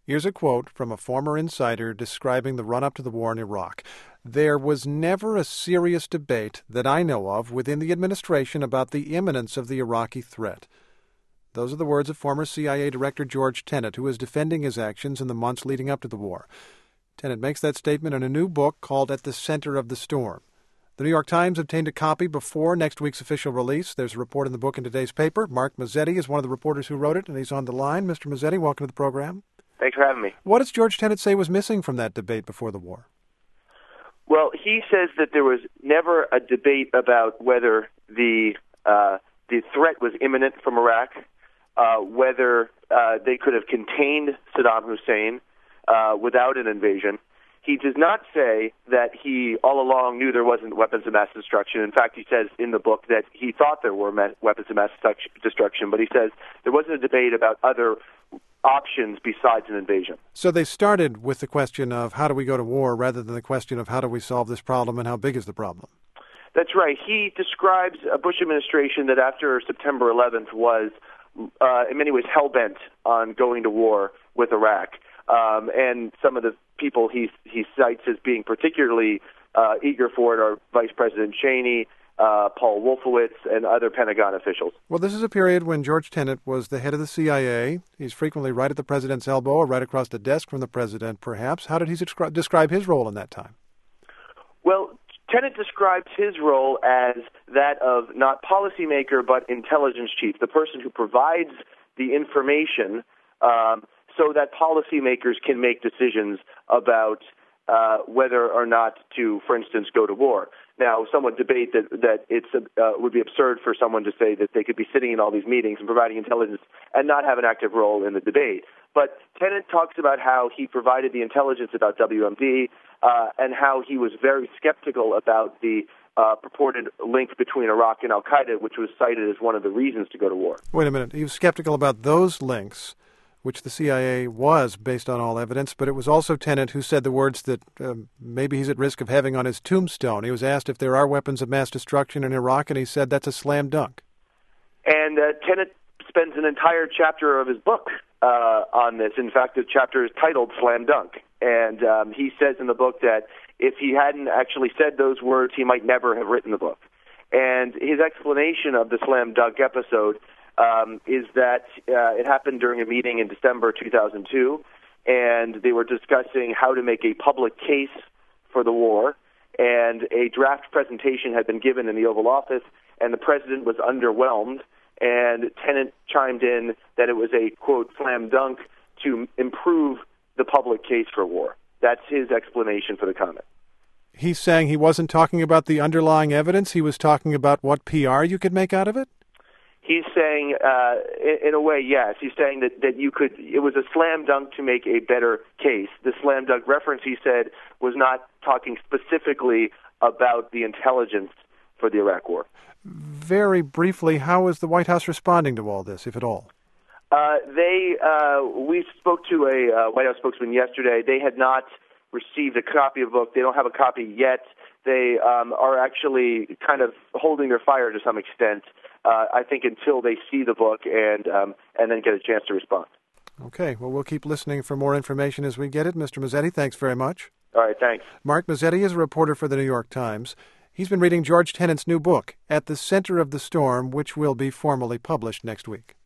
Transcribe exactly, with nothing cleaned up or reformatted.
Here's a quote from a former insider describing the run-up to the war in Iraq. There was never a serious debate that I know of within the administration about the imminence of the Iraqi threat. Those are the words of former C I A Director George Tenet, who is defending his actions in the months leading up to the war. Tenet makes that statement in a new book called At the Center of the Storm. The New York Times obtained a copy before next week's official release. There's a report in the book in today's paper. Mark Mazzetti is one of the reporters who wrote it, and he's on the line. Mister Mazzetti, welcome to the program. Thanks for having me. What does George Tenet say was missing from that debate before the war? Well, he says that there was never a debate about whether the uh, the threat was imminent from Iraq, uh, whether uh, they could have contained Saddam Hussein uh, without an invasion. He does not say that he all along knew there wasn't weapons of mass destruction. In fact, he says in the book that he thought there were weapons of mass destruction, but he says there wasn't a debate about other options besides an invasion. So they started with the question of how do we go to war rather than the question of how do we solve this problem and how big is the problem? That's right. He describes a Bush administration that after September eleventh was uh, in many ways hell-bent on going to war with Iraq. Um, and some of the people he he cites as being particularly uh, eager for it are Vice President Cheney, uh, Paul Wolfowitz, and other Pentagon officials. Well, this is a period when George Tenet was the head of the C I A. He's frequently right at the president's elbow or right across the desk from the president, perhaps. How did he descri- describe his role in that time? Well, Tenet describes his role as that of not policymaker but intelligence chief, the person who provides the information um, so that policymakers can make decisions about uh, whether or not to, for instance, go to war. Now, some would debate that that it's uh, would be absurd for someone to say that they could be sitting in all these meetings and providing intelligence and not have an active role in the debate. But Tenet talks about how he provided the intelligence about W M D uh, and how he was very skeptical about the uh, purported link between Iraq and al-Qaeda, which was cited as one of the reasons to go to war. Wait a minute. He was skeptical about those links, which the C I A was based on all evidence, but it was also Tenet who said the words that uh, maybe he's at risk of having on his tombstone. He was asked if there are weapons of mass destruction in Iraq, and he said that's a slam dunk. And uh, Tenet spends an entire chapter of his book uh, on this. In fact, the chapter is titled Slam Dunk. And um, he says in the book that if he hadn't actually said those words, he might never have written the book. And his explanation of the Slam Dunk episode Um, is that uh, it happened during a meeting in December two thousand two, and they were discussing how to make a public case for the war, and a draft presentation had been given in the Oval Office, and the president was underwhelmed, and Tenet chimed in that it was a, quote, slam dunk to improve the public case for war. That's his explanation for the comment. He's saying he wasn't talking about the underlying evidence, he was talking about what P R you could make out of it? He's saying, uh, in, in a way, yes. He's saying that, that you could, it was a slam dunk to make a better case. The slam dunk reference, he said, was not talking specifically about the intelligence for the Iraq War. Very briefly, how is the White House responding to all this, if at all? Uh, they, uh, we spoke to a uh, White House spokesman yesterday. They had not received a copy of the book. They don't have a copy yet. They um, are actually kind of holding their fire to some extent, uh, I think, until they see the book and um, and then get a chance to respond. Okay. Well, we'll keep listening for more information as we get it. Mister Mazzetti, thanks very much. All right, thanks. Mark Mazzetti is a reporter for the New York Times. He's been reading George Tenet's new book, At the Center of the Storm, which will be formally published next week.